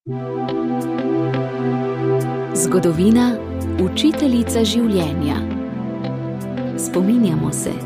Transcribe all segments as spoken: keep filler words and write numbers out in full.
Zgodovina, učiteljica življenja. Spominjamo se.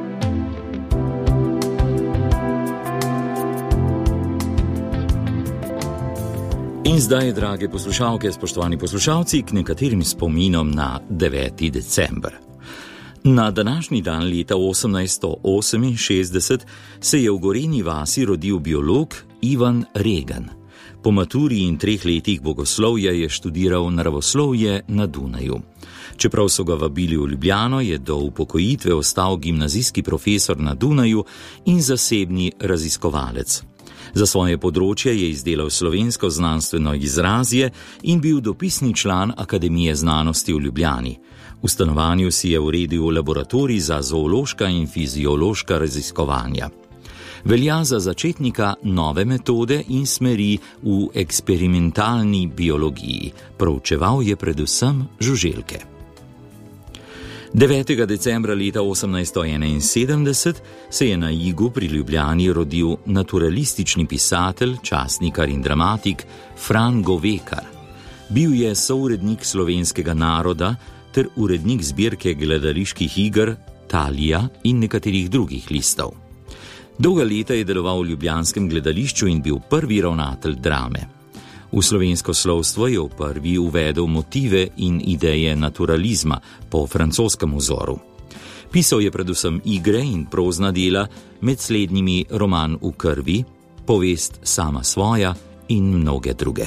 In zdaj, drage poslušalke, spoštovani poslušalci, k nekaterim spominom na deveti december. Na današnji dan leta osemnajststo oseminšestdeset se je v Gorenji vasi rodil biolog Ivan Regan. Po maturi in treh letih bogoslovja je študiral naravoslovje na Dunaju. Čeprav so ga vabili v Ljubljano, je do upokojitve ostal gimnazijski profesor na Dunaju in zasebni raziskovalec. Za svoje področje je izdelal slovensko znanstveno izrazje in bil dopisni član Akademije znanosti v Ljubljani. V stanovanju si je uredil laboratorij za zoološka in fiziološka raziskovanja. Velja za začetnika nove metode in smeri v eksperimentalni biologiji. Proučeval je predvsem žuželke. devetega decembra leta osemnajststo enainsedemdeset se je na Igu pri Ljubljani rodil naturalistični pisatelj, časnikar in dramatik Fran Govekar. Bil je sourednik Slovenskega naroda ter urednik zbirke gledaliških iger Talija in nekaterih drugih listov. Dolga leta je deloval v ljubljanskem gledališču in bil prvi ravnatelj drame. V slovensko slovstvo je v prvi uvedel motive in ideje naturalizma po francoskem vzoru. Pisal je predvsem igre in prozna dela, med slednjimi roman V krvi, povest Sama svoja in mnoge druge.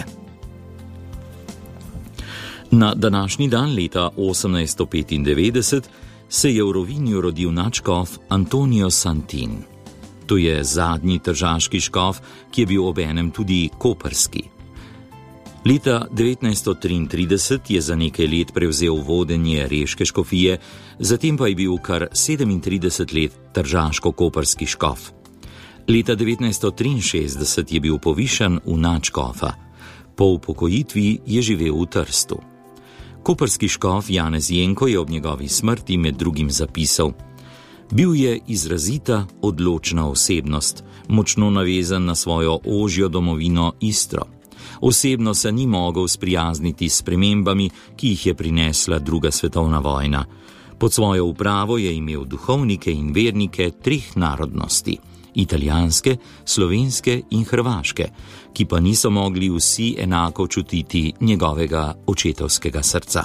Na današnji dan leta osemnajststo petindevetdeset se je v Rovinju rodil nadškof Antonio Santin. To je zadnji tržaški škof, ki je bil obenem tudi koprski. Leta devetnajststo triintrideset je za nekaj let prevzel vodenje reške škofije, zatem pa je bil kar sedemintrideset let tržaško-koprski škof. Leta devetnajststo triinšestdeset je bil povišan v nadškofa. Po upokojitvi je živel v Trstu. Koprski škof Janez Jenko je ob njegovi smrti med drugim zapisal: bil je izrazita, odločna osebnost, močno navezan na svojo ožjo domovino Istro. Osebno se ni mogel sprijazniti s spremembami, ki jih je prinesla druga svetovna vojna. Pod svojo upravo je imel duhovnike in vernike treh narodnosti, italijanske, slovenske in hrvaške, ki pa niso mogli vsi enako čutiti njegovega očetovskega srca.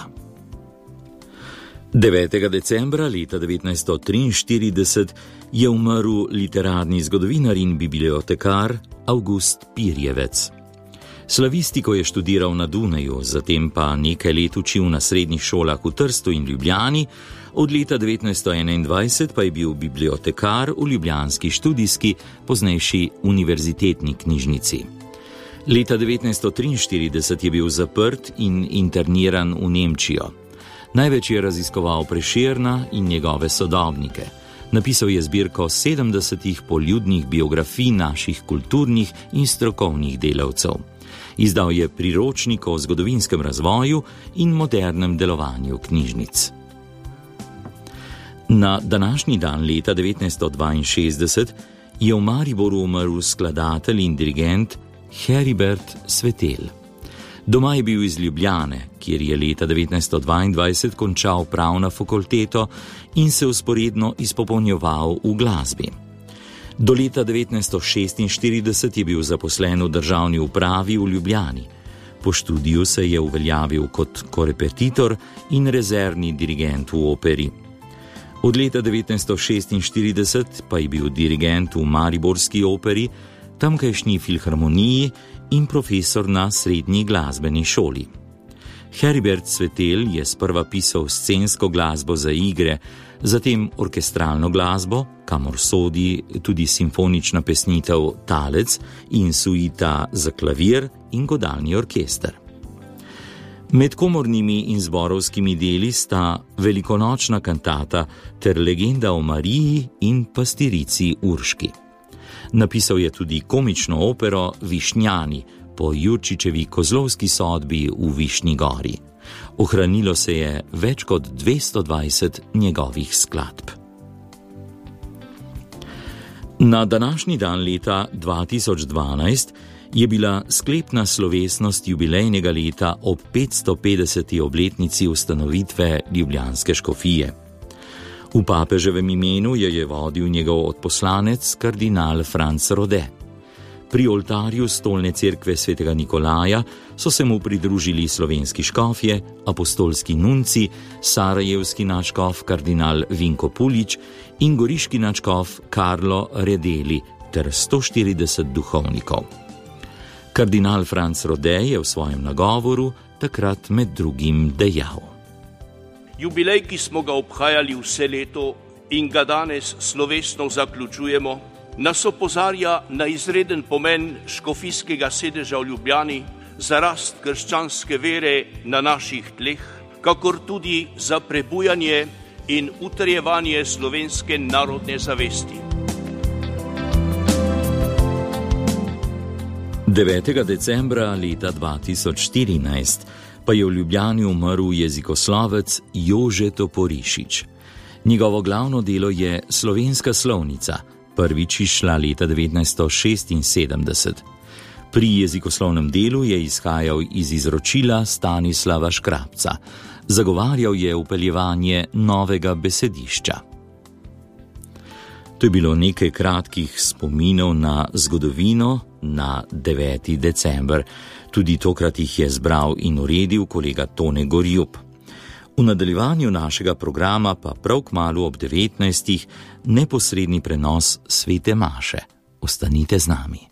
devetega decembra leta devetnajststo triinštirideset je umrl literarni zgodovinar in bibliotekar Avgust Pirjevec. Slavistiko je študiral na Dunaju, zatem pa nekaj let učil na srednjih šolah v Trstu in Ljubljani, od leta devetnajststo enaindvajset pa je bil bibliotekar v ljubljanski študijski, poznejši univerzitetni knjižnici. Leta devetnajststo triinštirideset je bil zaprt in interniran v Nemčijo. Največ je raziskoval Prešerna in njegove sodobnike. Napisal je zbirko sedemdesetih poljudnih biografij naših kulturnih in strokovnih delavcev. Izdal je priročnik o zgodovinskem razvoju in modernem delovanju knjižnic. Na današnji dan leta devetnajststo dvainšestdeset je v Mariboru umrl skladatelj in dirigent Heribert Svetelj. Doma je bil iz Ljubljane, kjer je leta devetnajststo dvaindvajset končal pravno fakulteto in se vzporedno izpopolnjeval v glasbi. Do leta devetnajststo šestinštirideset je bil zaposlen v državni upravi v Ljubljani. Po študiju se je uveljavil kot korepetitor in rezervni dirigent v operi. Od leta devetnajststo šestinštirideset pa je bil dirigent v mariborski operi, tamkajšnji filharmoniji in profesor na srednji glasbeni šoli. Heribert Svetelj je sprva pisal scensko glasbo za igre, zatem orkestralno glasbo, kamor sodi tudi simfonična pesnitev Talec in suita za klavir in godalni orkester. Med komornimi in zborovskimi deli sta velikonočna kantata ter legenda o Mariji in pastirici Urški. Napisal je tudi komično opero Višnjani po Jurčičevi kozlovski sodbi v Višnji gori. Ohranilo se je več kot dvesto dvajset njegovih skladb. Na današnji dan leta dva tisoč dvanajst je bila sklepna slovesnost jubilejnega leta ob petsto petdeseti obletnici ustanovitve ljubljanske škofije. V papeževem imenu jo je vodil njegov odposlanec kardinal Franc Rode. Pri oltarju stolne cerkve svetega Nikolaja so se mu pridružili slovenski škofje, apostolski nunci, sarajevski nadškof kardinal Vinko Pulič in goriški nadškof Karlo Redeli ter sto štirideset duhovnikov. Kardinal Franc Rode je v svojem nagovoru takrat med drugim dejal: Jubilej, ki smo ga obhajali vse leto in ga danes slovesno zaključujemo, nas opozarja na izreden pomen škofijskega sedeža v Ljubljani za rast krščanske vere na naših tleh, kakor tudi za prebujanje in utrjevanje slovenske narodne zavesti. devetega decembra leta dva tisoč štirinajst pa je v Ljubljani umrl jezikoslovec Jože Toporišič. Njegovo glavno delo je Slovenska slovnica, prvič izšla leta devetnajststo šestinsedemdeset. Pri jezikoslovnem delu je izhajal iz izročila Stanislava Škrabca. Zagovarjal je vpeljevanje novega besedišča. To je bilo nekaj kratkih spominov na zgodovino na deveti december. Tudi tokrat jih je zbral in uredil kolega Tone Gorjup. V nadaljevanju našega programa pa prav kmalu ob devetnajstih neposredni prenos svete maše. Ostanite z nami.